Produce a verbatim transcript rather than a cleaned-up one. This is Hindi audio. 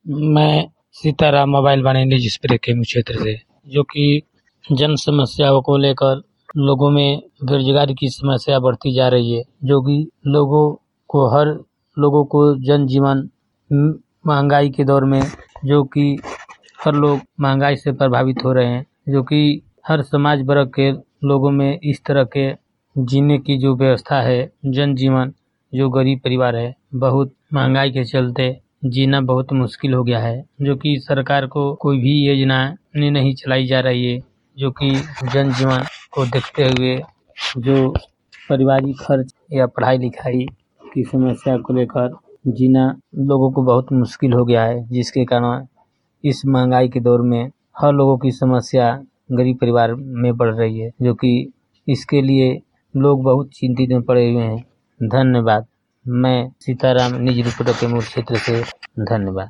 मैं सीताराम मोबाइल वाणिज्य स्प्रे के क्षेत्र से, जो कि जन समस्याओं को लेकर लोगों में बेरोजगारी की समस्या बढ़ती जा रही है, जो कि लोगों को हर लोगों को जनजीवन महंगाई के दौर में जो कि हर लोग महंगाई से प्रभावित हो रहे हैं, जो कि हर समाज वर्ग के लोगों में इस तरह के जीने की जो व्यवस्था है, जनजीवन जो गरीब परिवार है, बहुत महंगाई के चलते जीना बहुत मुश्किल हो गया है, जो कि सरकार को कोई भी योजना नहीं चलाई जा रही है, जो कि जनजीवन को देखते हुए जो पारिवारिक खर्च या पढ़ाई लिखाई की समस्या को लेकर जीना लोगों को बहुत मुश्किल हो गया है, जिसके कारण इस महंगाई के दौर में हर लोगों की समस्या गरीब परिवार में बढ़ रही है, जो कि इसके लिए लोग बहुत चिंतित में पड़े हुए हैं। धन्यवाद। मैं सीताराम निजी रिपोर्टर के मूल क्षेत्र से, धन्यवाद।